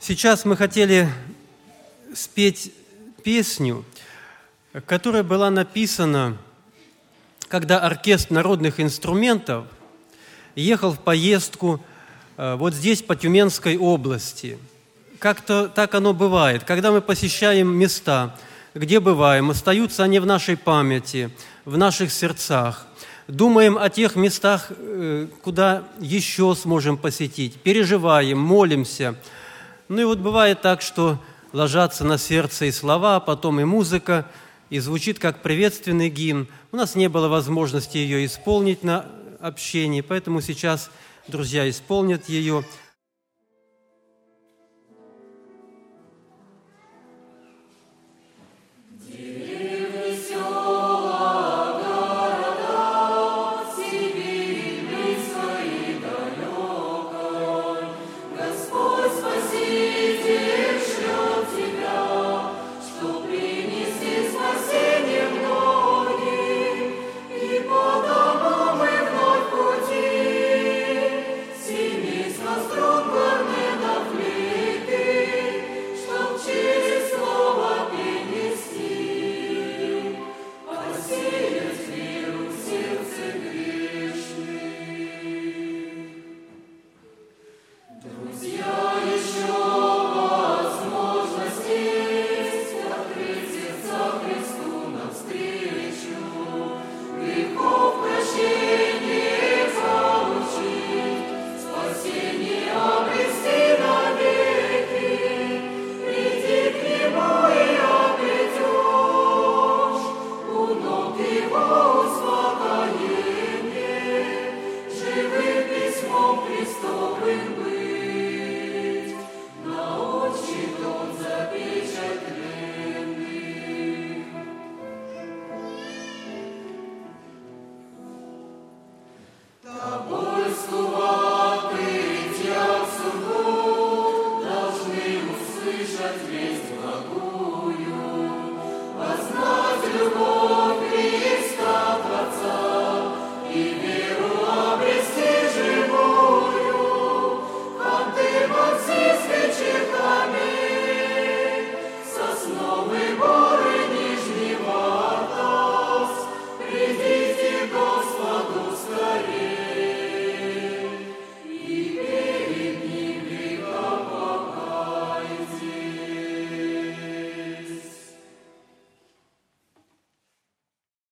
Сейчас мы хотели спеть песню, которая была написана, когда оркестр народных инструментов ехал в поездку вот здесь, по Тюменской области. Как-то так оно бывает. Когда мы посещаем места, где бываем, остаются они в нашей памяти, в наших сердцах. Думаем о тех местах, куда еще сможем посетить, переживаем, молимся. Ну и вот бывает так, что ложатся на сердце и слова, а потом и музыка, и звучит как приветственный гимн. У нас не было возможности ее исполнить на общении, поэтому сейчас друзья исполнят ее.